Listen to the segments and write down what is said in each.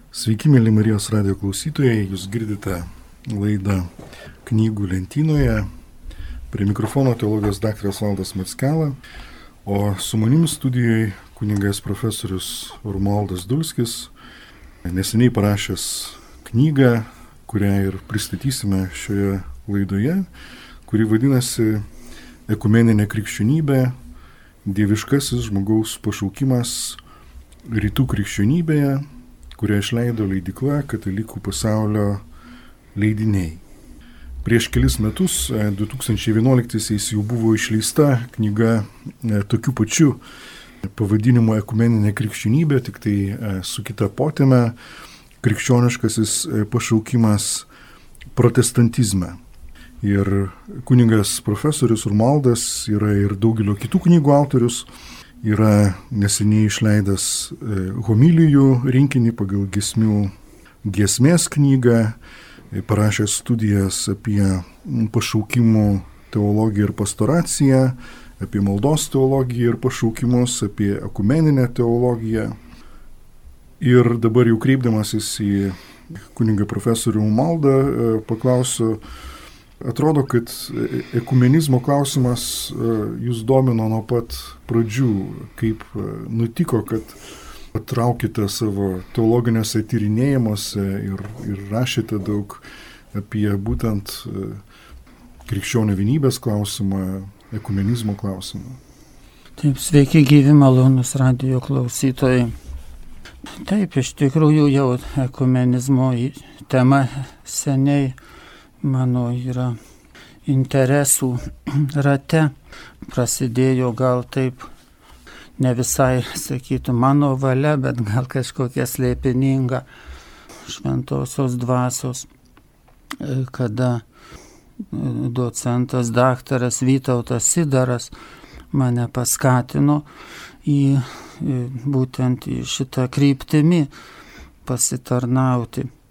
Sveiki, mėly Marijos radijo klausytojai, jūs girdite laidą Knygų lentynoje. Prie mikrofono teologijos daktaras Valdas Mackela, o su manimi studijoje kunigas profesorius Romualdas Dulskis, neseniai parašęs knygą, kurią ir pristatysime šioje laidoje, kuri vadinasi Ekumeninė krikščionybė, dieviškasis žmogaus pašaukimas rytų krikščionybėje, kurią išleido leidykla Katalikų pasaulio leidiniai. Prieš kelis metus, 2011-aisiais, jau buvo išleista knyga tokiu pačiu pavadinimu Ekumeninė krikščionybė, tik tai su kita poteme – krikščioniškasis pašaukimas protestantizme. Ir kunigas profesorius Romualdas yra ir daugelio kitų knygų autorius, yra neseniai išleidęs homilijų rinkinį pagal giesmės knygą, parašęs studijas apie pašaukimų teologiją ir pastoraciją, apie maldos teologiją ir pašaukimus, apie ekumeninę teologiją. Ir dabar jau kreipdamasis į kunigą profesorių Romualdą paklausiu, atrodo, kad ekumenizmo klausimas jūs domino nuo pat pradžių, kaip nutiko, kad patraukite savo teologiniuose tyrinėjimuose ir rašėte daug apie būtent krikščionių vienybės klausimą, ekumenizmo klausimą. Taip, sveiki gyvi malonūs radijo klausytojai. Taip, iš tikrųjų jau ekumenizmo tema seniai mano yra interesų rate. Prasidėjo gal taip, ne visai, sakytų, mano valia, bet gal kažkokia slėpininga šventosios dvasios, kada docentas daktaras Vytautas Sidaras mane paskatino būtent į šitą kryptimį pasitarnauti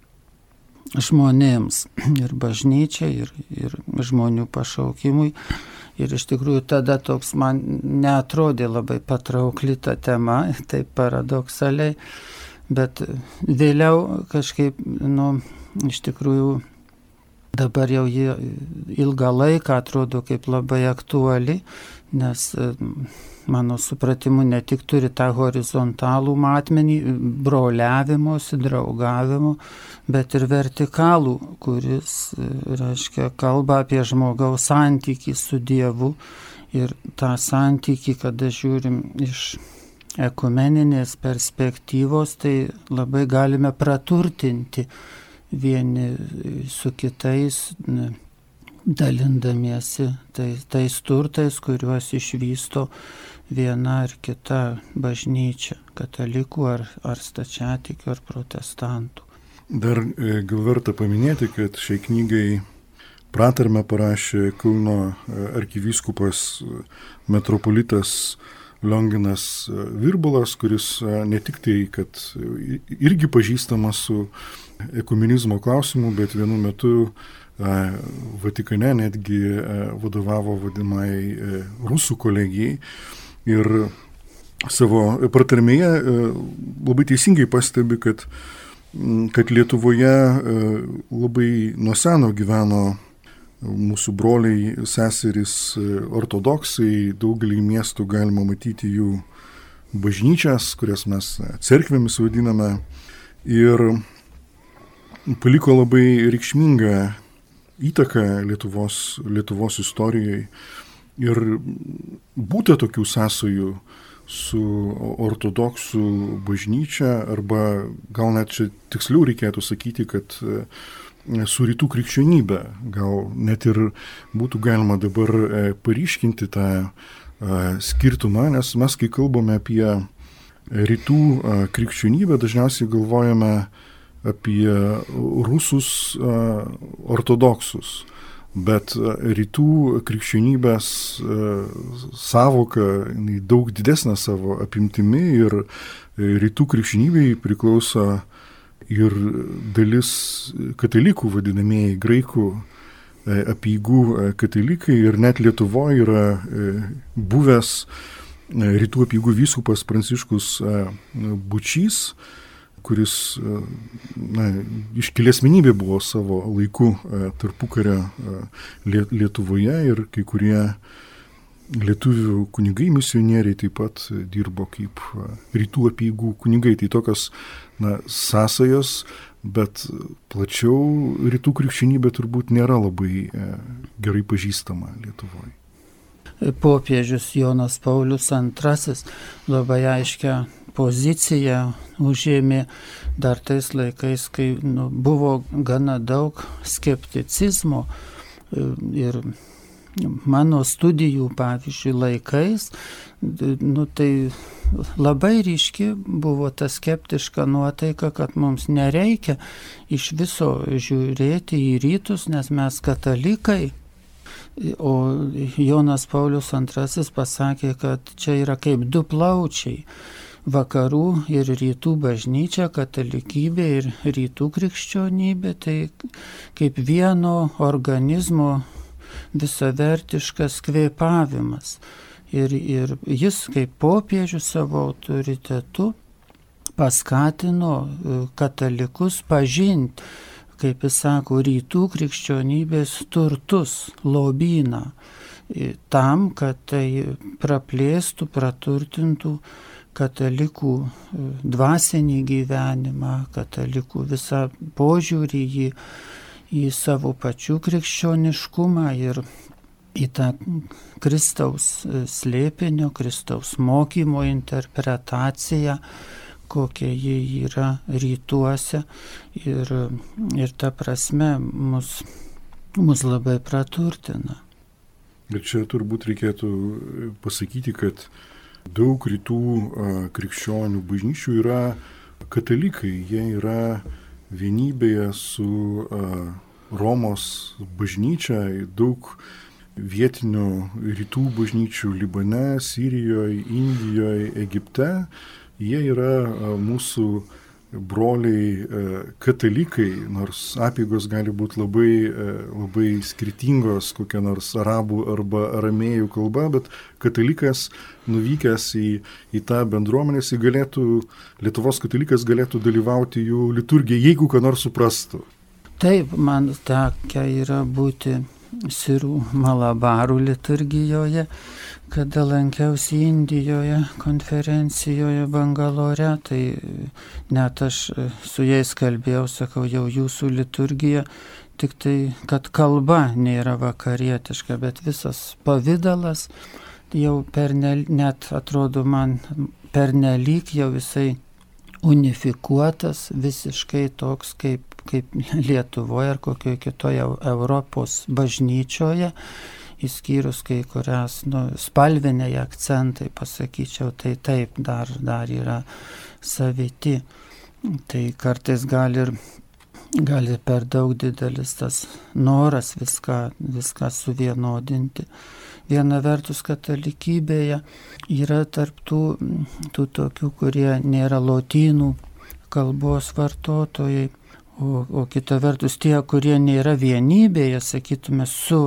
žmonėms ir bažnyčiai, ir žmonių pašaukimui. Ir iš tikrųjų tada toks man neatrodė labai patraukli ta tema, taip paradoksaliai, bet vėliau kažkaip, iš tikrųjų dabar jau jie ilgą laiką atrodo kaip labai aktuali, nes mano supratimu ne tik turi tą horizontalų matmenį, broliavimosi, draugavimo, bet ir vertikalų, kuris, reiškia, kalba apie žmogaus santykį su Dievu. Ir tą santykį, kada žiūrim iš ekumeninės perspektyvos, tai labai galime praturtinti vieni su kitais, dalindamiesi tais turtais, kuriuos išvysto viena ar kita bažnyčia, katalikų ar stačiatikių ar protestantų. Dar gal verta paminėti, kad šiai knygai pratarmę parašė Kauno arkivyskupas metropolitas Lionginas Virbalas, kuris ne tik tai, kad irgi pažįstamas su ekumenizmo klausimu, bet vienu metu Vatikane netgi vadovavo vadinamai rusų kolegijai. Ir savo pratarmėje labai teisingai pastebi, kad Lietuvoje labai nuo seno gyveno mūsų broliai, seserys ortodoksai, daugelį miestų galima matyti jų bažnyčias, kurias mes cerkvėmis vadiname, ir paliko labai reikšmingą įtaką Lietuvos istorijai. Ir būta tokių sąsajų su ortodoksų bažnyčia, arba gal net čia tiksliau reikėtų sakyti, kad su rytų krikščionybė. Gal net ir būtų galima dabar paryškinti tą skirtumą, nes mes, kai kalbame apie rytų krikščionybę, dažniausiai galvojame apie rusus ortodoksus. Bet rytų krikščionybės sąvoka daug didesnė savo apimtimi, ir rytų krikščionybei priklauso ir dalis katalikų, vadinamieji graikų apeigų katalikai, ir net Lietuvoje yra buvęs rytų apeigų vyskupas Pranciškus Bučys, kuris iškili asmenybė buvo savo laiku tarpukario Lietuvoje ir kai kurie lietuvių kunigai, misionieriai taip pat dirbo kaip rytų apeigų kunigai. Tai tokios sąsajos, bet plačiau rytų krikščionybė turbūt nėra labai gerai pažįstama Lietuvoje. Popiežius Jonas Paulius II labai aiškią poziciją užėmė dar tais laikais, kai buvo gana daug skepticizmo ir mano studijų, pavyzdžiui, laikais, tai labai ryški buvo ta skeptiška nuotaika, kad mums nereikia iš viso žiūrėti į rytus, nes mes katalikai. O Jonas Paulius II pasakė, kad čia yra kaip du plaučiai. Vakarų ir rytų bažnyčia, katalikybė ir rytų krikščionybė, tai kaip vieno organizmo visavertiškas kvėpavimas. Ir jis kaip popiežius savo autoritetu paskatino katalikus pažinti, kaip jis sako, rytų krikščionybės turtus, lobyną, tam, kad tai praplėstų, praturtintų katalikų dvasinį gyvenimą, katalikų visą požiūrį į savo pačių krikščioniškumą ir į tą Kristaus slėpinio, Kristaus mokymo interpretaciją, kokia jie yra rytuose ir ta prasme mus labai praturtina. Ir čia turbūt reikėtų pasakyti, kad daug rytų krikščionių bažnyčių yra katalikai, jie yra vienybėje su Romos bažnyčia, daug vietinių rytų bažnyčių Libane, Sirijoje, Indijoje, Egipte. Jie yra mūsų broliai katalikai, nors apeigos gali būti labai skirtingos, kokia nors arabų arba aramėjų kalba, bet katalikas nuvykęs į tą bendruomenę, Lietuvos katalikas galėtų dalyvauti jų liturgiją, jeigu ką nors suprastų. Taip, man tekę yra būti Sirų Malabarų liturgijoje, kada lankiausi Indijoje konferencijoje Bangalore, tai net aš su jais kalbėjau, sakau, jau jūsų liturgija, tik tai, kad kalba nėra vakarietiška, bet visas pavidalas jau net atrodo man pernelyg jau visai unifikuotas, visiškai toks kaip Lietuvoje ar kokioje kitoje Europos bažnyčioje, išskyrus kai kurias spalviniai akcentai, pasakyčiau, tai taip dar yra saviti. Tai kartais gali per daug didelis tas noras viską suvienodinti. Viena vertus katalikybėje yra tarp tų tokių, kurie nėra lotynų kalbos vartotojai, o kita vertus tie, kurie nėra vienybėje, sakytume,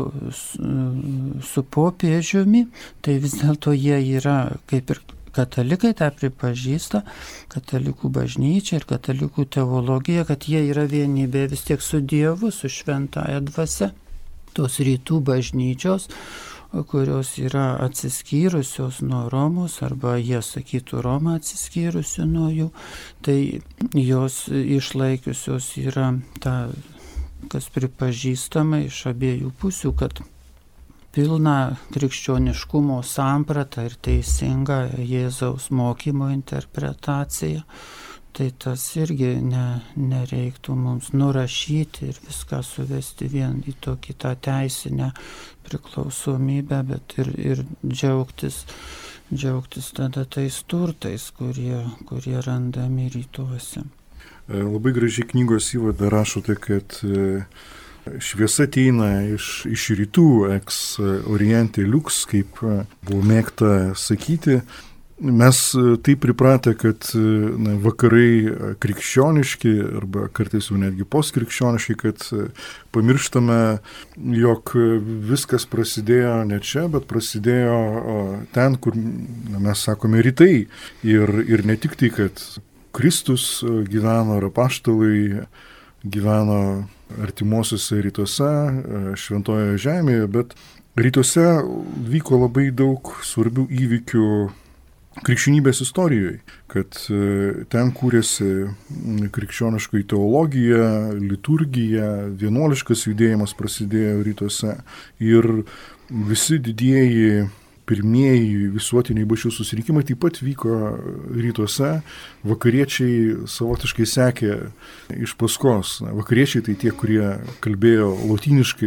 su popiežiumi, tai vis dėlto jie yra kaip ir katalikai, tą pripažįsta, katalikų bažnyčia ir katalikų teologija, kad jie yra vienybėje vis tiek su Dievu, su šventąja dvasia. Tos rytų bažnyčios, kurios yra atsiskyrusios nuo Romos, arba jie sakytų Roma atsiskyrusi nuo jų, tai jos išlaikiusios yra tą, kas pripažįstama iš abiejų pusių, kad pilna krikščioniškumo samprata ir teisinga Jėzaus mokymo interpretacija, tai tas irgi nereiktų mums nurašyti ir viską suvesti vien į tokį tą teisinę priklausomybę, bet ir džiaugtis tada tais turtais, kurie randami rytuose. Labai gražiai knygos įvade rašote, kad šviesa ateina iš rytų, ex oriente lux, kaip buvo mėgta sakyti. Mes taip pripratę, kad vakarai krikščioniški arba kartais jau netgi postkrikščioniški, kad pamirštame, jog viskas prasidėjo ne čia, bet prasidėjo ten, kur mes sakome rytai. Ir ne tik tai, kad Kristus gyveno, ar apaštalai gyveno artimuosiuose rytuose, šventojoje žemėje, bet rytuose vyko labai daug svarbių įvykių krikščionybės istorijoje, kad ten kūrėsi krikščioniškoji teologija, liturgija, vienuoliškas judėjimas prasidėjo rytuose ir visi didieji pirmieji visuotiniai bažnyčios susirinkimai taip pat vyko rytuose, vakariečiai savotiškai sekė iš paskos. Vakariečiai tai tie, kurie kalbėjo lotyniškai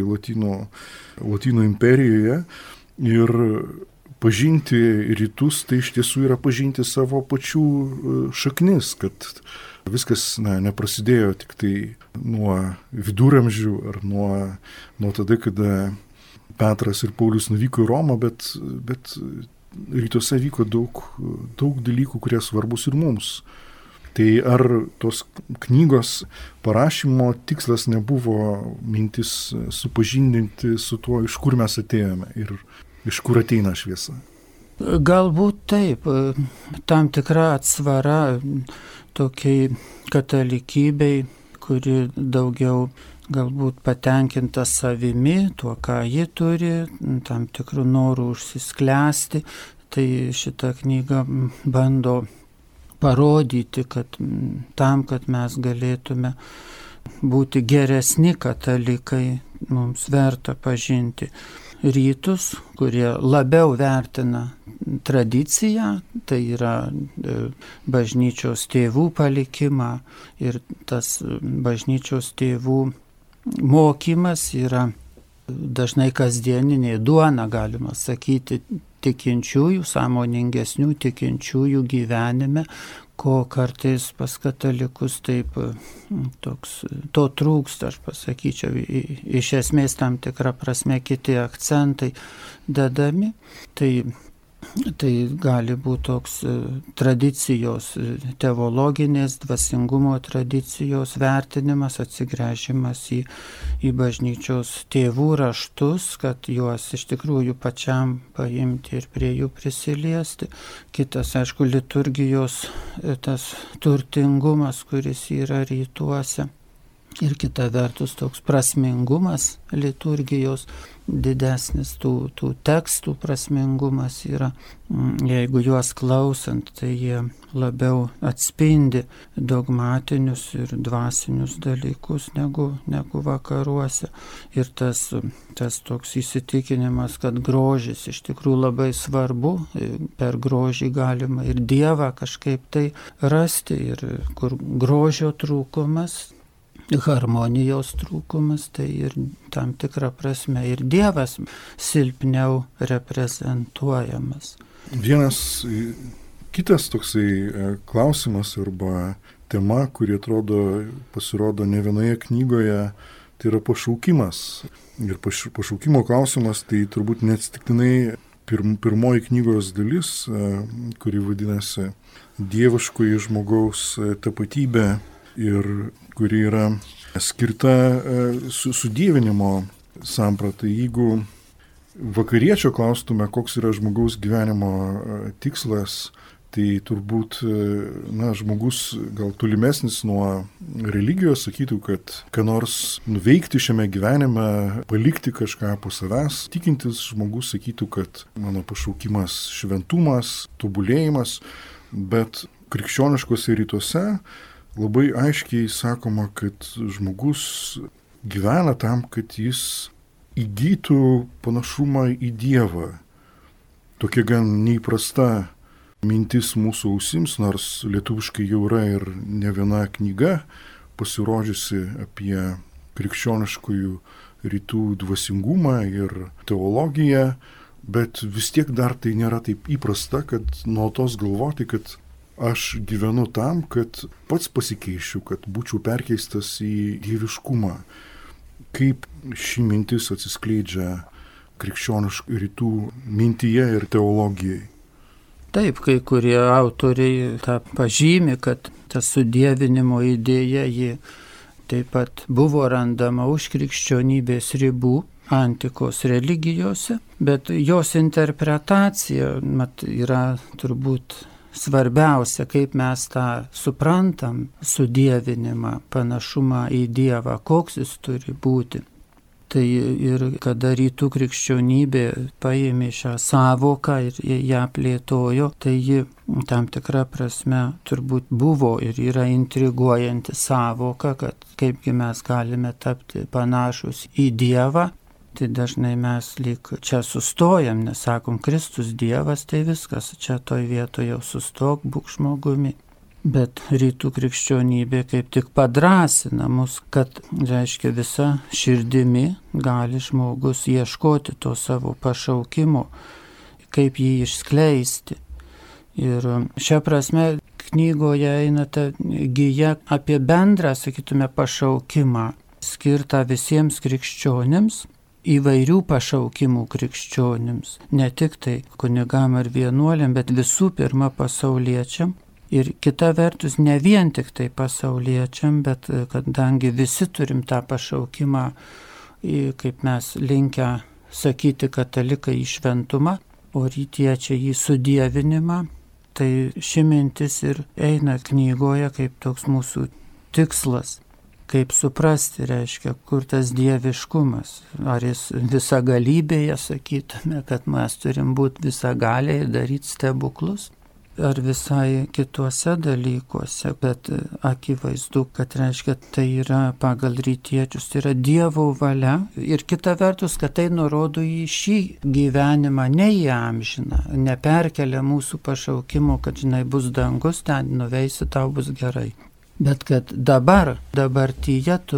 Lotynų imperijoje ir pažinti rytus, tai iš tiesų yra pažinti savo pačių šaknis, kad viskas neprasidėjo tik tai nuo viduramžių ar nuo tada, kada Petras ir Paulius nuvyko į Romą, bet rytuose vyko daug dalykų, kurie svarbus ir mums. Tai ar tos knygos parašymo tikslas nebuvo mintis supažindinti su tuo, iš kur mes atėjome ir iš kur ateina šviesa? Galbūt taip, tam tikra atsvara tokiai katalikybei, kuri daugiau galbūt patenkinta savimi, tuo, ką ji turi, tam tikrų norų užsisklęsti. Tai šita knyga bando parodyti, kad tam, kad mes galėtume būti geresni katalikai, mums verta pažinti rytus, kurie labiau vertina tradiciją, tai yra bažnyčios tėvų palikimą, ir tas bažnyčios tėvų mokymas yra dažnai kasdieninė duona, galima sakyti, tikinčiųjų, sąmoningesnių tikinčiųjų gyvenime, ko kartais pas katalikus taip to trūksta, aš pasakyčiau, iš esmės tam tikrą prasme kiti akcentai dedami, tai gali būti toks tradicijos, teologinės, dvasingumo tradicijos vertinimas, atsigręžimas į bažnyčios tėvų raštus, kad juos iš tikrųjų pačiam paimti ir prie jų prisiliesti. Kitas, aišku, liturgijos tas turtingumas, kuris yra rytuose. Ir kita vertus toks prasmingumas liturgijos didesnis, tų tekstų prasmingumas yra, jeigu juos klausant, tai jie labiau atspindi dogmatinius ir dvasinius dalykus negu vakaruose. Ir tas toks įsitikinimas, kad grožis iš tikrųjų labai svarbu, per grožį galima ir Dievą kažkaip tai rasti, ir kur grožio trūkumas, harmonijos trūkumas, tai ir tam tikrą prasme ir Dievas silpniau reprezentuojamas. Vienas kitas toksai klausimas arba tema, kuri pasirodo ne vienoje knygoje, tai yra pašaukimas. Ir pašaukimo klausimas tai turbūt neatsitiktinai pirmoji knygos dalis, kuri vadinasi Dieviškoji žmogaus tapatybė ir kuri yra skirta sudievinimo sampratai. Jeigu vakariečio klaustume, koks yra žmogaus gyvenimo tikslas, tai turbūt žmogus gal tolimesnis nuo religijos sakytų, kad ką nors nuveikti šiame gyvenime, palikti kažką po savęs. Tikintis žmogus sakytų, kad mano pašaukimas šventumas, tobulėjimas, bet krikščioniškose rytuose labai aiškiai sakoma, kad žmogus gyvena tam, kad jis įgytų panašumą į Dievą. Tokia gan neįprasta mintis mūsų ausims, nors lietuviškai jau yra ir ne viena knyga pasirodžiusi apie krikščioniškųjų rytų dvasingumą ir teologiją, bet vis tiek dar tai nėra taip įprasta, kad nuolatos galvoti, kad aš gyvenu tam, kad pats pasikeičiu, kad būčiau perkeistas į dieviškumą. Kaip ši mintis atsiskleidžia krikščioniškų rytų mintyje ir teologijai? Taip, kai kurie autoriai tą pažymi, kad ta sudievinimo idėja, ji taip pat buvo randama už krikščionybės ribų antikos religijose, bet jos interpretacija yra turbūt svarbiausia, kaip mes tą suprantam, sudievinimą, panašumą į Dievą, koks jis turi būti. Tai ir kada rytų krikščionybė paėmė šią sąvoką ir ją plėtojo, tai ji tam tikrą prasme turbūt buvo ir yra intriguojanti sąvoka, kad kaipgi mes galime tapti panašus į Dievą. Tai dažnai mes lyg čia sustojam, nes sakom, Kristus Dievas, tai viskas, čia toj vietoje jau sustok, būk žmogumi. Bet rytų krikščionybė kaip tik padrasina mus, kad, reiškia, visa širdimi gali žmogus ieškoti to savo pašaukimo, kaip jį išskleisti. Ir šia prasme knygoje eina ta gija apie bendrą, sakytume, pašaukimą, skirtą visiems krikščionims, įvairių pašaukimų krikščionims, ne tik tai kunigam ar vienuoliam, bet visų pirma pasauliečiam. Ir kita vertus, ne vien tik tai pasauliečiam, bet kadangi visi turim tą pašaukimą, kaip mes linkę sakyti katalikai, į šventumą, o rytiečiai į sudievinimą, tai ši mintis ir eina knygoje kaip toks mūsų tikslas. Kaip suprasti, reiškia, kur tas dieviškumas. Ar jis visagalybėje, sakytume, kad mes turim būti visagaliai ir daryti stebuklus, ar visai kituose dalykuose, bet akivaizdu, kad reiškia, tai yra pagal rytiečius, tai yra Dievo valia ir kita vertus, kad tai nurodo į šį gyvenimą, ne į amžiną, neperkelia mūsų pašaukimo, kad žinai bus dangus, ten nuveisi, tau bus gerai. Bet kad dabartyje tu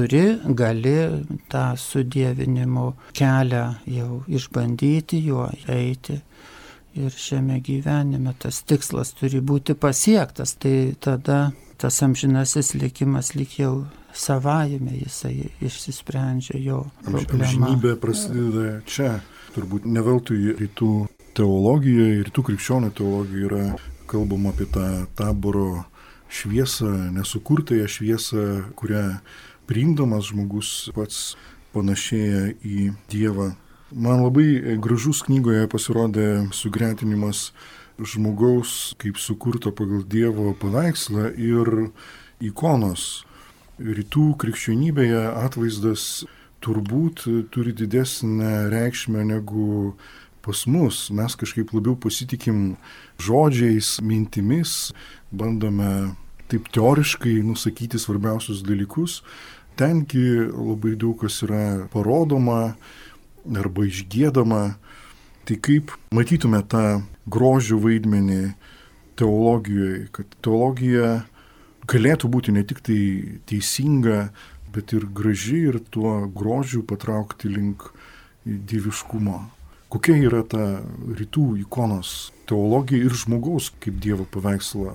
gali tą sudievinimo kelią jau išbandyti, juo eiti. Ir šiame gyvenime tas tikslas turi būti pasiektas, tai tada tas amžinasis likimas lyg jau savaime jisai išsisprendžia jo problema. Amžinybė prasideda čia. Turbūt ne veltui rytų teologijoje, rytų krikščionių teologijoje yra kalbama apie tą taboro šviesą, nesukurtąją šviesą, kurią priimdamas žmogus pats panašėja į Dievą. Man labai gražus knygoje pasirodė sugretinimas žmogaus kaip sukurto pagal Dievo paveikslą ir ikonos. Rytų krikščionybėje atvaizdas turbūt turi didesnę reikšmę negu pas mus. Mes kažkaip labiau pasitikim žodžiais, mintimis, bandome taip teoriškai nusakyti svarbiausius dalykus. Tengi labai daug kas yra parodoma arba išgiedama. Tai kaip matytume tą grožio vaidmenį teologijoje, kad teologija galėtų būti ne tik tai teisinga, bet ir graži ir tuo grožiu patraukti link dieviškumo. Kokia yra ta rytų ikonos teologija ir žmogaus kaip Dievo paveikslo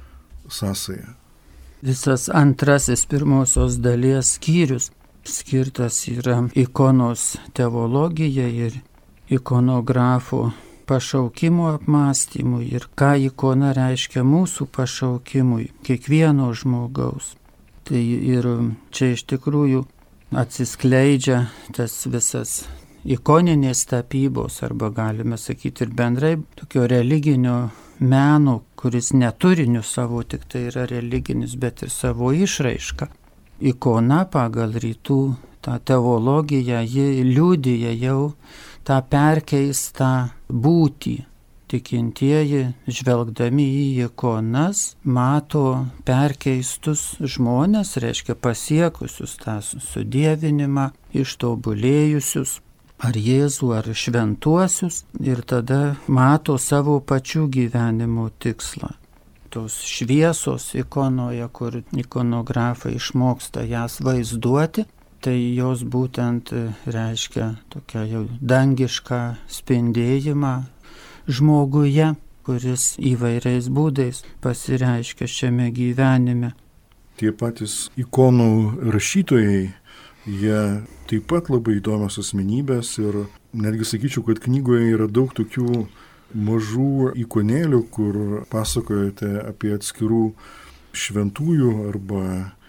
sąsaja? Visas antrasis pirmosios dalies skyrius skirtas yra ikonos teologijai ir ikonografų pašaukimo apmąstymui ir ką ikona reiškia mūsų pašaukimui, kiekvieno žmogaus. Tai ir čia iš tikrųjų atsiskleidžia tas visas ikoninės tapybos, arba galime sakyti ir bendrai tokio religinio meno, kuris neturiniu savo tik tai yra religinis, bet ir savo išraišką. Ikona pagal rytų tą teologiją, ji liudija jau tą perkeistą būtį. Tikintieji, žvelgdami į ikonas, mato perkeistus žmones, reiškia pasiekusius tą sudievinimą, ištobulėjusius, ar Jėzų, ar šventuosius, ir tada mato savo pačių gyvenimo tikslą. Tos šviesos ikonoje, kur ikonografai išmoksta jas vaizduoti, tai jos būtent reiškia tokią jau dangišką spindėjimą žmoguje, kuris įvairiais būdais pasireiškia šiame gyvenime. Tie patys ikonų rašytojai, jie taip pat labai įdomios asmenybės ir netgi sakyčiau, kad knygoje yra daug tokių mažų ikonėlių, kur pasakojate apie atskirų šventųjų arba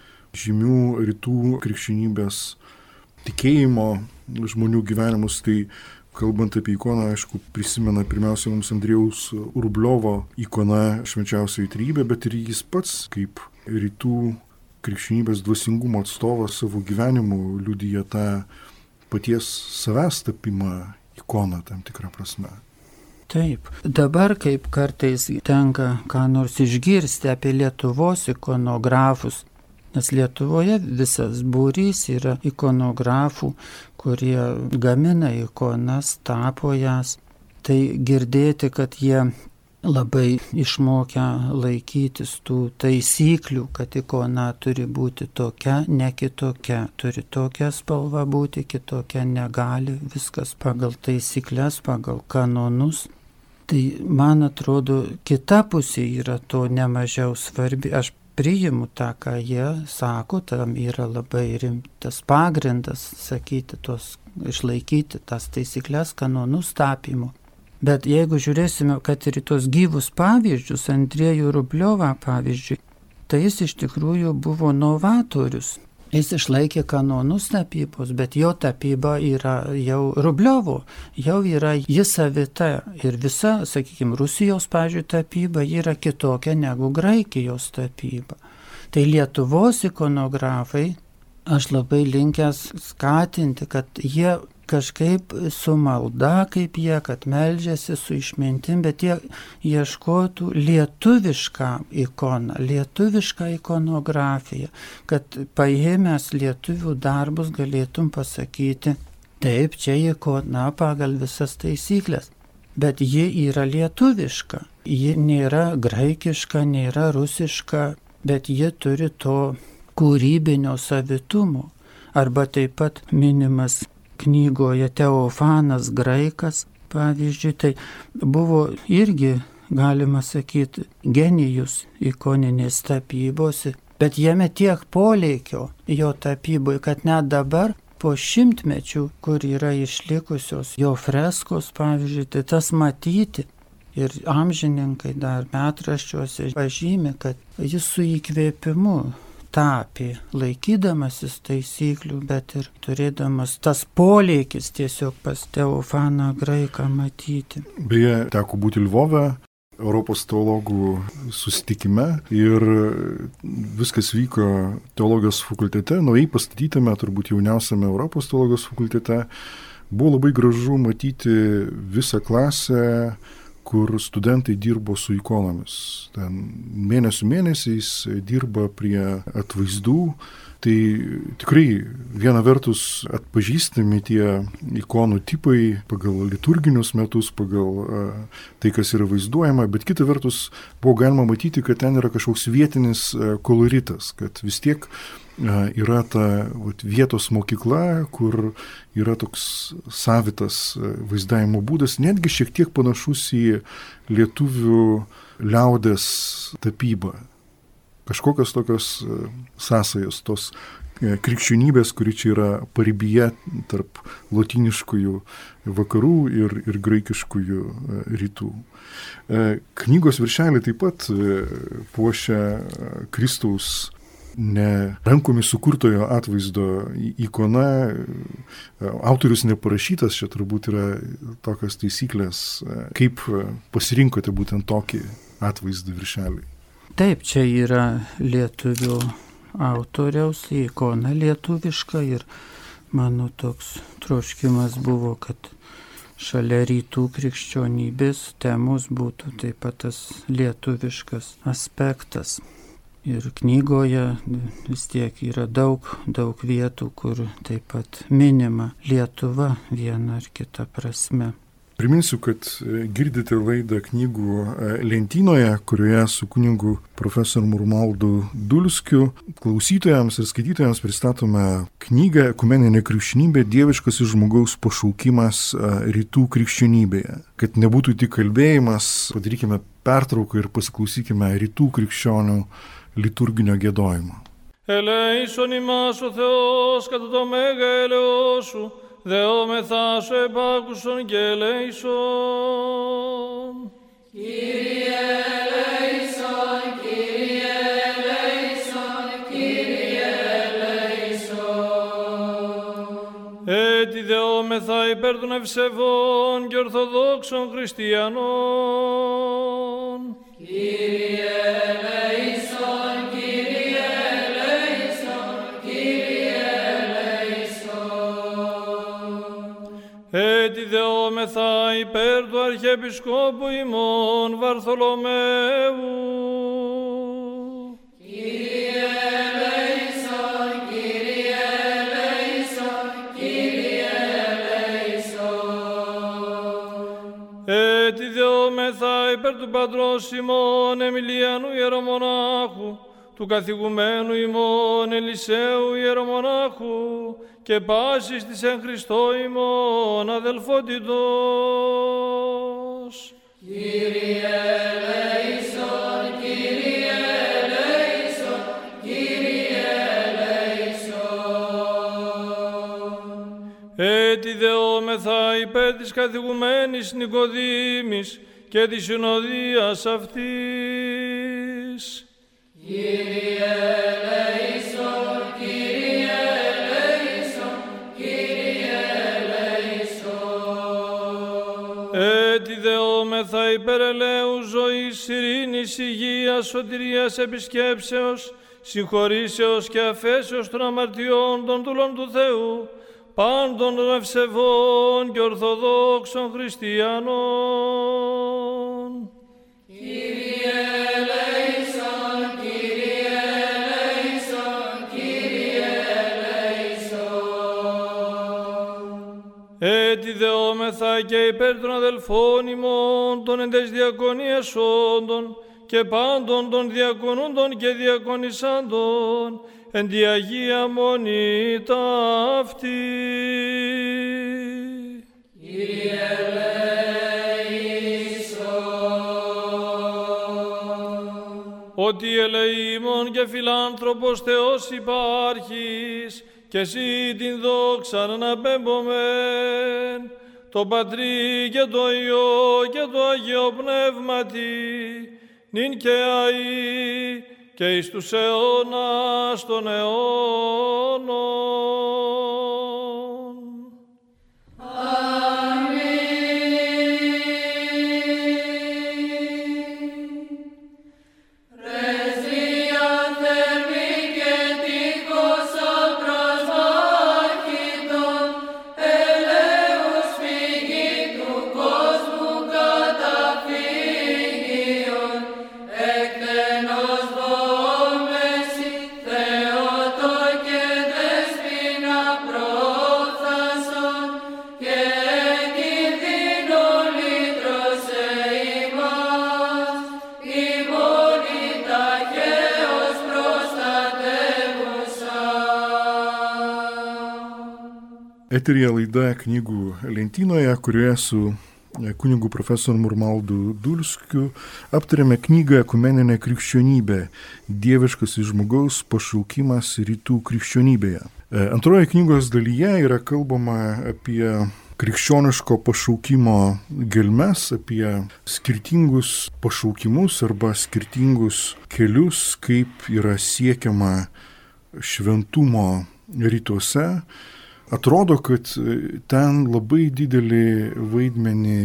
žymių rytų krikščionybės tikėjimo žmonių gyvenimus. Tai kalbant apie ikoną, aišku, prisimena pirmiausia mums Andriejaus Rubliovo ikona Švenčiausioji Trejybė, bet ir jis pats kaip rytų krikščionybės dvasingumo atstovas savo gyvenimu liudija tą paties savęs tapimą ikoną tam tikrą prasme. Taip, dabar kaip kartais tenka ką nors išgirsti apie Lietuvos ikonografus, nes Lietuvoje visas būrys yra ikonografų, kurie gamina ikonas, tapo jas. Tai girdėti, kad jie labai išmokę laikytis tų taisyklių, kad ikona turi būti tokia, ne kitokia, turi tokia spalva būti, kitokia negali, viskas pagal taisyklės, pagal kanonus. Tai man atrodo, kita pusė yra to nemažiau svarbi. Aš priimu tą, ką jie sako, tam yra labai rimtas pagrindas sakyti išlaikyti tas taisyklės, kanonus tapymų. Bet jeigu žiūrėsime, kad ir tos gyvus pavyzdžius, Andriejų Rubliovą pavyzdžiui, tai jis iš tikrųjų buvo novatorius. Jis išlaikė kanonus tapybos, bet jo tapyba yra jau Rubliovo, jau yra jis savita ir visa, sakykime, Rusijos, pavyzdžiui, tapyba yra kitokia negu Graikijos tapyba. Tai Lietuvos ikonografai, aš labai linkęs skatinti, kad jie kažkaip su malda, kaip jie, kad meldžiasi su išmintim, bet jie ieškotų lietuvišką ikoną, lietuvišką ikonografiją, kad paėmęs lietuvių darbus galėtum pasakyti, taip, čia ikona pagal visas taisyklės, bet ji yra lietuviška, ji nėra graikiška, nėra rusiška, bet ji turi to kūrybinio savitumo, arba taip pat minimas knygoje Teofanas Graikas, pavyzdžiui, tai buvo irgi, galima sakyti, genijus ikoninės tapybos, bet jame tiek poleikio jo tapyboje, kad net dabar po šimtmečių, kur yra išlikusios jo freskos, pavyzdžiui, tai tas matyti. Ir amžininkai dar metraščiuose pažymi, kad jis su įkvėpimu tapė, laikydamasis taisyklių, bet ir turėdamas tas poleikis tiesiog pas Teofaną Graiką matyti. Beje, teko būti Lvove, Europos teologų susitikime ir viskas vyko teologijos fakultete, naujai pastatytame, turbūt jauniausiame Europos teologijos fakultete. Buvo labai gražu matyti visą klasę, kur studentai dirbo su ikonomis. Ten mėnesiais dirba prie atvaizdų. Tai tikrai viena vertus atpažįstami tie ikonų tipai pagal liturginius metus, pagal tai, kas yra vaizduojama, bet kita vertus buvo galima matyti, kad ten yra kažkoks vietinis koloritas, kad vis tiek yra ta vietos mokykla, kur yra toks savitas vaizdavimo būdas, netgi šiek tiek panašus į lietuvių liaudės tapybą. Kažkokios tokios sąsajos, tos krikščionybės, kuri čia yra paribyje tarp lotyniškųjų vakarų ir graikiškųjų rytų. Knygos viršelį taip pat puošia Kristaus ne rankomis sukurtojo atvaizdo ikona, autorius neparašytas, čia turbūt yra tokios taisyklės, kaip pasirinkote būtent tokį atvaizdą viršelį. Taip, čia yra lietuvių autoriaus ikona lietuviška ir mano toks troškimas buvo, kad šalia rytų krikščionybės temos būtų taip pat tas lietuviškas aspektas. Ir knygoje vis tiek yra daug vietų, kur taip pat minima Lietuva viena ar kita prasme. Priminsiu, kad girdite laidą knygų lentynoje, kurioje su kunigu profesoriumi Romualdu Dulskiu klausytojams ir skaitytojams pristatome knygą Ekumeninė krikščionybė – dieviškasis žmogaus pašaukimas rytų krikščionybėje. Kad nebūtų tik kalbėjimas, padarykime pertrauką ir pasiklausykime rytų krikščionių liturginio giedojimo. Ελέησον ημάς ο Θεός κατά το μέγα σου, δεόμεθά σου επάκουσον και ελέησον. Κύριε ελέησον, Κύριε ελέησον, Κύριε ελέησον. Έτσι δεόμεθα υπέρ των ευσεβών και ορθοδόξων χριστιανών. Κύριε ελέησον, Κύριε ελέησον, Κύριε ελέησον. Έτσι δεόμεθα υπέρ του Αρχιεπισκόπου ημών Βαρθολομαίου. Κύριε ελέησον, Κύριε ελέησον, Κύριε ελέησον. Έτσι δεόμεθα υπέρ του Πατρός ημών Εμιλιανού Ιερομονάχου, του καθηγουμένου ημών Ελισαίου Ιερομονάχου και πάσης της εν Χριστώ ημών αδελφότητος. Κύριε ελέησον, Κύριε ελέησον, Κύριε ελέησον. Έτσι δεόμεθα υπέρ της καθηγουμένης Νικοδήμης και της συνοδείας αυτής. Κύριε ελέησον, Κύριε ελέησον, Κύριε ελέησον. Έτσι δεόμεθα υπέρ ελέους ζωής, ειρήνης, υγείας, σωτηρίας, επισκέψεως, συγχωρήσεως και αφέσεως των αμαρτιών των δούλων του Θεού, πάντων των ευσεβών και ορθοδόξων χριστιανών. Κύριε ελέησον, Κύριε ελέησον, Κύριε ελέησον. Έτσι δεόμεθα και υπέρ των αδελφών ημών των εν τες διακονίας όντων και πάντων των διακονούντων και διακονισάντων εν τη Αγία Μονή ταύτη. Κύριε ελέησον. Ότι ελεήμων και φιλάνθρωπος Θεός υπάρχεις και εσύ την δόξα αναπέμπομεν, το Πατρί και το Υιό και το Αγίο Πνεύματι, νυν και αεί και εις τους αιώνας των αιώνων. Eteryje laida knygų lentynoje, kurioje su kunigu profesoriumi Romualdu Dulskiu aptarėme knygą Ekumeninė krikščionybė – dieviškasis žmogaus pašaukimas rytų krikščionybėje. Antroje knygos dalyje yra kalbama apie krikščioniško pašaukimo gelmes, apie skirtingus pašaukimus arba skirtingus kelius, kaip yra siekiama šventumo rytuose. Atrodo, kad ten labai didelį vaidmenį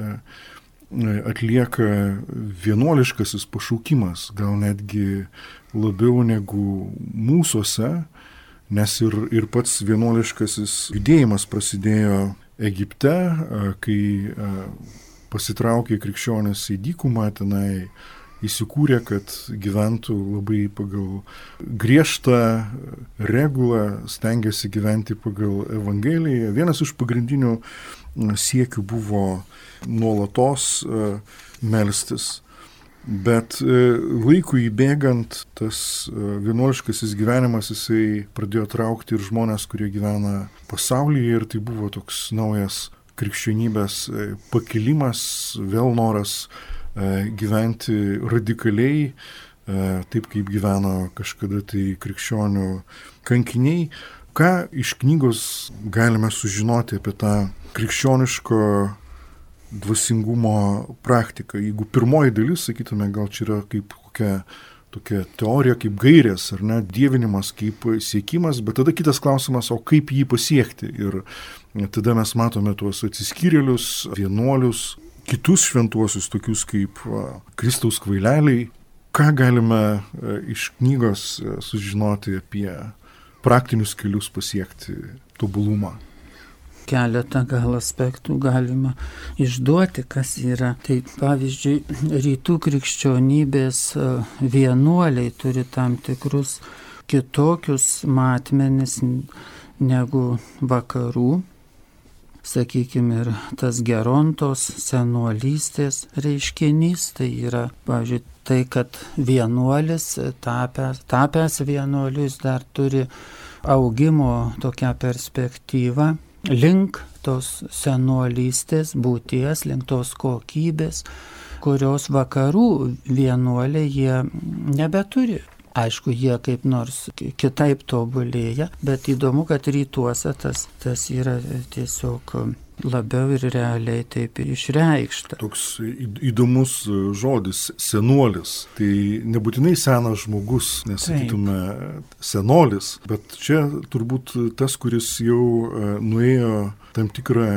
atlieka vienuoliškasis pašaukimas, gal netgi labiau negu mūsuose, nes ir pats vienuoliškasis judėjimas prasidėjo Egipte, kai pasitraukė krikščionys į dykumą, tenai įsikūrė, kad gyventų labai pagal griežtą regulą, stengiasi gyventi pagal Evangeliją. Vienas iš pagrindinių siekių buvo nuolatos melstis. Bet laikui bėgant tas vienuoliškasis gyvenimas jisai pradėjo traukti ir žmonės, kurie gyvena pasaulyje, ir tai buvo toks naujas krikščionybės pakilimas, vėl noras gyventi radikaliai, taip kaip gyveno kažkada tai krikščionių kankiniai. Ką iš knygos galime sužinoti apie tą krikščioniško dvasingumo praktiką? Jeigu pirmoji dalis, sakytume, gal čia yra kaip kokia tokia teorija kaip gairės, ar ne, dievinimas kaip siekimas, bet tada kitas klausimas, o kaip jį pasiekti. Ir tada mes matome tuos atsiskyrėlius, vienuolius, kitus šventuosius, tokius kaip Kristaus kvaileliai. Ką galime iš knygos sužinoti apie praktinius kelius pasiekti tobulumą? Keletą gal aspektų galima išduoti, kas yra. Tai pavyzdžiui, rytų krikščionybės vienuoliai turi tam tikrus kitokius matmenis negu vakarų. Sakykime, ir tas gerontos senuolystės reiškinys, tai yra, pavyzdžiui, tai, kad vienuolis tapęs vienuolius dar turi augimo tokią perspektyvą link tos senuolystės būties, link tos kokybės, kurios vakarų vienuoliai jie nebeturi. Aišku, jie kaip nors kitaip tobulėja, bet įdomu, kad rytuose tas yra tiesiog labiau ir realiai taip išreikšta. Toks įdomus žodis - senuolis. Tai nebūtinai senas žmogus, nesakytume senolis, bet čia turbūt tas, kuris jau nuėjo tam tikrą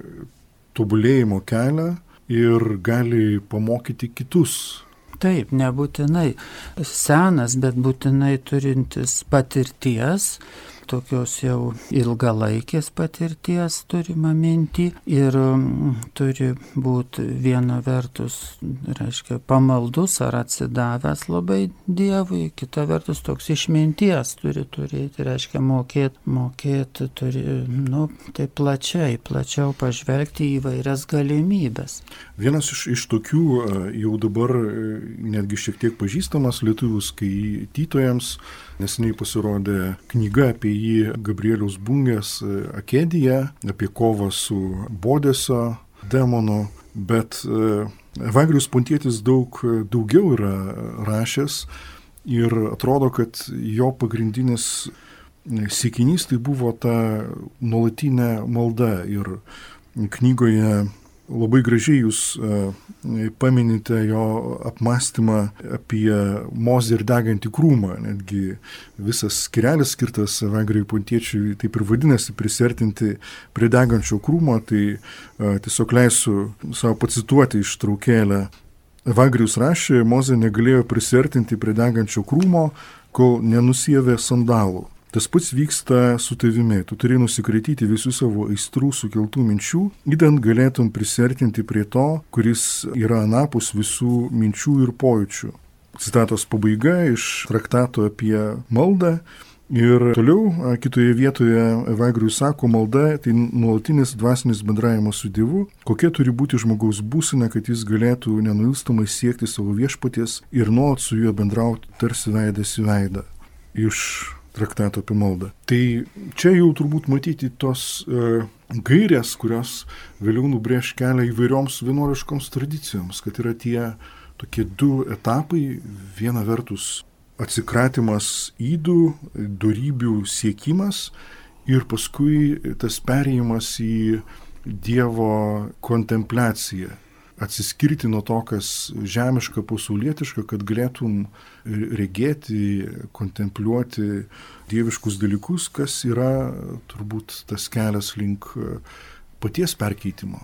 tobulėjimo kelią ir gali pamokyti kitus. Taip, nebūtinai senas, bet būtinai turintis patirties, tokios jau ilgalaikės patirties turima minti ir turi būti viena vertus, reiškia, pamaldus ar atsidavęs labai Dievui, kita vertus toks išminties turi turėti, reiškia, mokėti turi, tai plačiau pažvelgti į vairias galimybės. Vienas iš tokių jau dabar netgi šiek tiek pažįstamas lietuvių skaitytojams, neseniai pasirodė knyga apie jį Gabrieliaus Bungės Akedija, apie kovą su Bodesio demonu, bet Evagrijus Pontietis daugiau yra rašęs ir atrodo, kad jo pagrindinis siekinys tai buvo ta nuolatinė malda ir knygoje labai gražiai jūs paminite jo apmąstymą apie Mozę ir degantį krūmą. Netgi visas skyrelis skirtas Evagrijui Pontiečiui taip ir vadinasi prisertinti prie degančio krūmo. Tai tiesiog leisiu savo pacituoti ištraukėlę. Evagrijus rašė, Mozė negalėjo prisertinti prie degančio krūmo, kol nenusiavė sandalų. Tas pats vyksta su tavimi, tu turi nusikratyti visų savo aistrų sukeltų minčių, idant galėtum prisertinti prie to, kuris yra anapus visų minčių ir pojūčių. Citatos pabaiga iš traktato apie maldą ir toliau kitoje vietoje Evagrijus sako, malda tai nuolatinis dvasinis bendravimas su Dievu, kokia turi būti žmogaus būsena, kad jis galėtų nenuilstamai siekti savo viešpaties ir nuolat su juo bendrauti tarsi veidas į veidą. Iš traktato apie maldą. Tai čia jau turbūt matyti tos gairės, kurios vėliau nubrėš kelią įvairioms vienuoliškoms tradicijoms, kad yra tie tokie du etapai. Viena vertus atsikratymas ydų, dorybių siekimas ir paskui tas perėjimas į Dievo kontempliaciją. Atsiskirti nuo to, kas žemiška, pasaulietiška, kad galėtum regėti, kontempliuoti dieviškus dalykus, kas yra turbūt tas kelias link paties perkeitimo.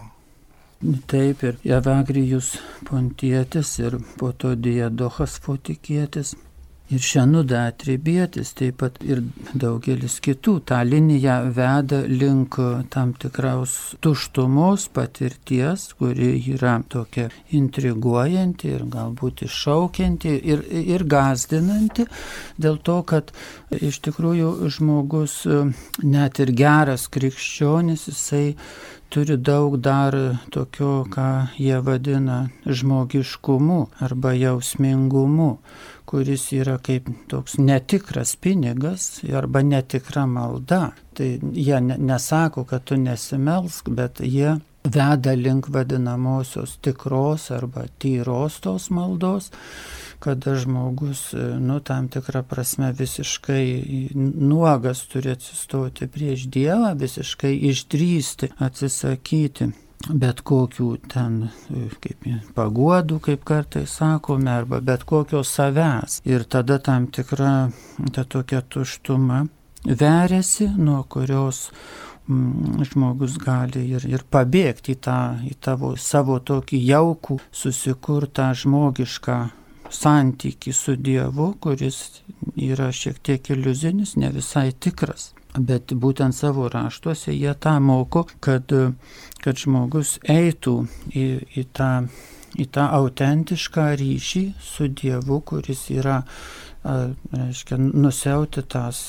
Taip, ir Evagrijus Pontietis ir po to Diadochas Fotikietis ir Šenuda Atribietis, taip pat ir daugelis kitų. Ta linija veda link tam tikraus tuštumos patirties, kuri yra tokia intriguojanti ir galbūt iššaukianti ir gąsdinanti, dėl to, kad iš tikrųjų žmogus, net ir geras krikščionis, jisai turi daug dar tokio, ką jie vadina žmogiškumu arba jausmingumu, kuris yra kaip toks netikras pinigas arba netikra malda. Tai jie nesako, kad tu nesimelsk, bet jie veda link vadinamosios tikros arba tyros tos maldos, kada žmogus, tam tikrą prasme visiškai nuogas turi atsistoti prieš Dievą, visiškai išdrįsti, atsisakyti bet kokių ten kaip paguodų, kaip kartais sakome, arba bet kokio savęs. Ir tada tam tikra ta tokia tuštuma veriasi, nuo kurios žmogus gali ir pabėgti į savo tokį jaukų susikurtą žmogišką santykį su Dievu, kuris yra šiek tiek iliuzinis, ne visai tikras. Bet būtent savo raštuose jie tą moko, kad žmogus eitų į tą autentišką ryšį su Dievu, kuris yra, reiškia, nusiauti tas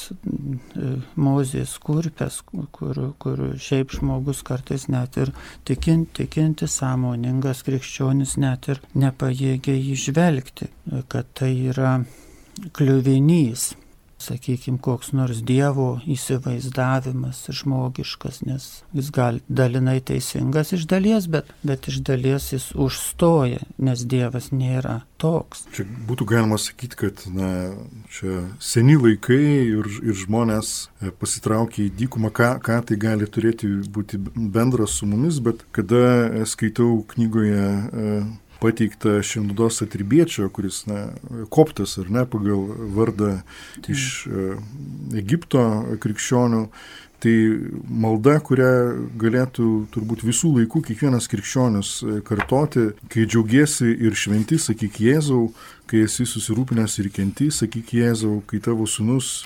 Mozės kurpes, kur šiaip žmogus kartais net ir tikinti sąmoningas krikščionis net ir nepajėgia įžvelgti, kad tai yra kliuvinys. Sakykime, koks nors Dievo įsivaizdavimas žmogiškas, nes jis gali dalinai teisingas iš dalies, bet iš dalies jis užstoja, nes Dievas nėra toks. Čia būtų galima sakyti, kad čia seni laikai ir žmonės pasitraukia į dykumą, ką tai gali turėti būti bendras su mumis, bet kada skaitau knygoje pateikta Šventosios Atribiečio, kuris koptas ar ne pagal vardą iš Egipto krikščionių, tai malda, kurią galėtų turbūt visų laikų kiekvienas krikščionis kartoti, kai džiaugiesi ir šventi, sakyk Jėzau, kai esi susirūpinęs ir kenti, sakyk Jėzau, kai tavo sūnus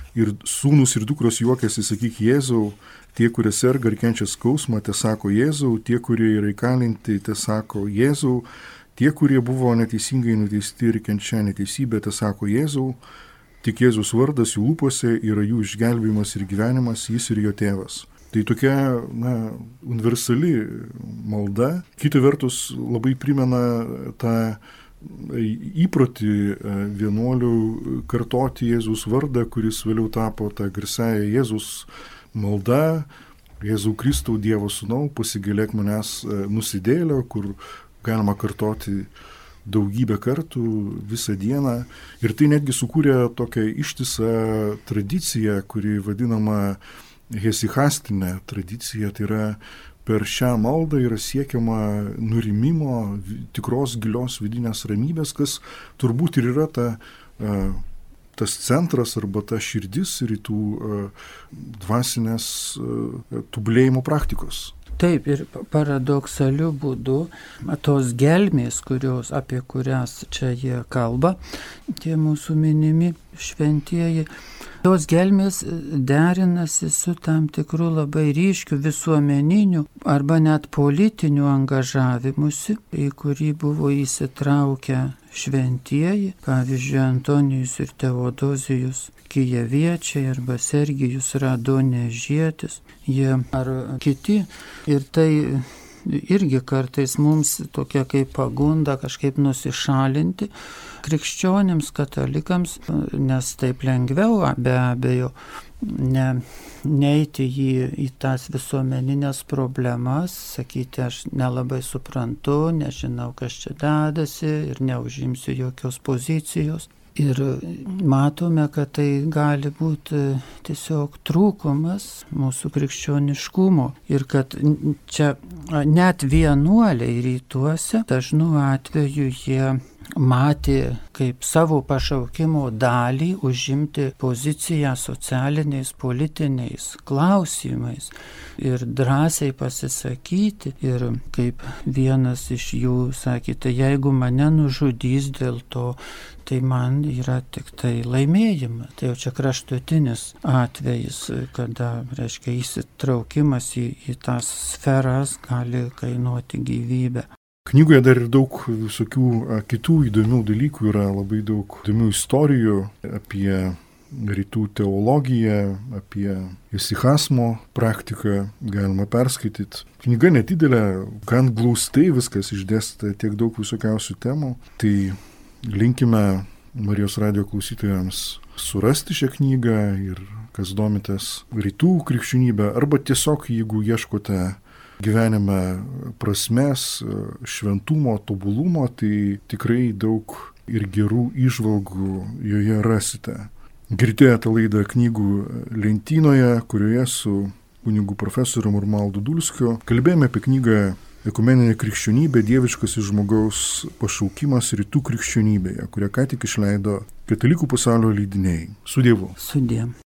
ir dukros juokiasi, sakyk Jėzau, tie, kurie serga ir kenčia skausmą, te sako Jėzau, tie, kurie yra įkalinti, te sako Jėzau, tie, kurie buvo neteisingai nuteisti ir kenčia neteisybę, te sako Jėzau, tik Jėzus vardas jų lūpose yra jų išgelbėjimas ir gyvenimas, jis ir jo tėvas. Tai tokia universali malda, kita vertus labai primena tą įprotį vienuolių kartoti Jėzus vardą, kuris vėliau tapo tą garsiąją Jėzus malda, Jėzau Kristau, Dievo sūnau, pasigailėk manęs nusidėlio, kur galima kartoti daugybę kartų visą dieną. Ir tai netgi sukūrė tokią ištisą tradiciją, kuri vadinama hesichastinė tradicija. Tai yra per šią maldą yra siekiama nurimimo, tikros gilios vidinės ramybės, kas turbūt ir yra tas centras arba ta širdis rytų dvasinės tobulėjimo praktikos. Taip, ir paradoksaliu būdu tos gelmės, apie kurias čia jie kalba, tie mūsų minimi šventieji, tos gelmės derinasi su tam tikru labai ryškiu visuomeniniu arba net politiniu angažavimusi, į kurį buvo įsitraukę šventieji, pavyzdžiui, Antonijus ir Teodozijus Kijeviečiai arba Sergijus Radonežietis, jie ar kiti. Ir tai irgi kartais mums tokia kaip pagunda kažkaip nusišalinti krikščionims, katalikams, nes taip lengviau be abejo neiti į tas visuomeninės problemas, sakyti, aš nelabai suprantu, nežinau, kas čia dedasi ir neužimsiu jokios pozicijos. Ir matome, kad tai gali būti tiesiog trūkumas mūsų krikščioniškumo ir kad čia net vienuoliai rytuose dažnu atveju jie matė kaip savo pašaukimo dalį užimti poziciją socialiniais, politiniais klausimais ir drąsiai pasisakyti. Ir kaip vienas iš jų sakė, tai jeigu mane nužudys dėl to, tai man yra tik tai laimėjimas. Tai jau čia kraštutinis atvejis, kada, reiškia, įsitraukimas į tas sferas gali kainuoti gyvybę. Knygoje dar ir daug visokių kitų įdomių dalykų, yra labai daug įdomių istorijų apie rytų teologiją, apie isichasmo praktiką, galima perskaityti. Knyga nedidelė, gan glaustai viskas išdėstyta, tiek daug visokiausių temų. Tai linkime Marijos radijo klausytojams surasti šią knygą ir kas domitės rytų krikščionybę, arba tiesiog jeigu ieškote gyvenime prasmės, šventumo, tobulumo, tai tikrai daug ir gerų įžvalgų joje rasite. Girdėjote laidą Knygų lentynoje, kurioje su kunigu profesoriumi Romualdu Dulskiu. Kalbėjome apie knygą Ekumeninė krikščionybė, dieviškasis žmogaus pašaukimas rytų krikščionybėje, kurią ką tik išleido Katalikų pasaulio leidiniai. Su Dievu. Sudie.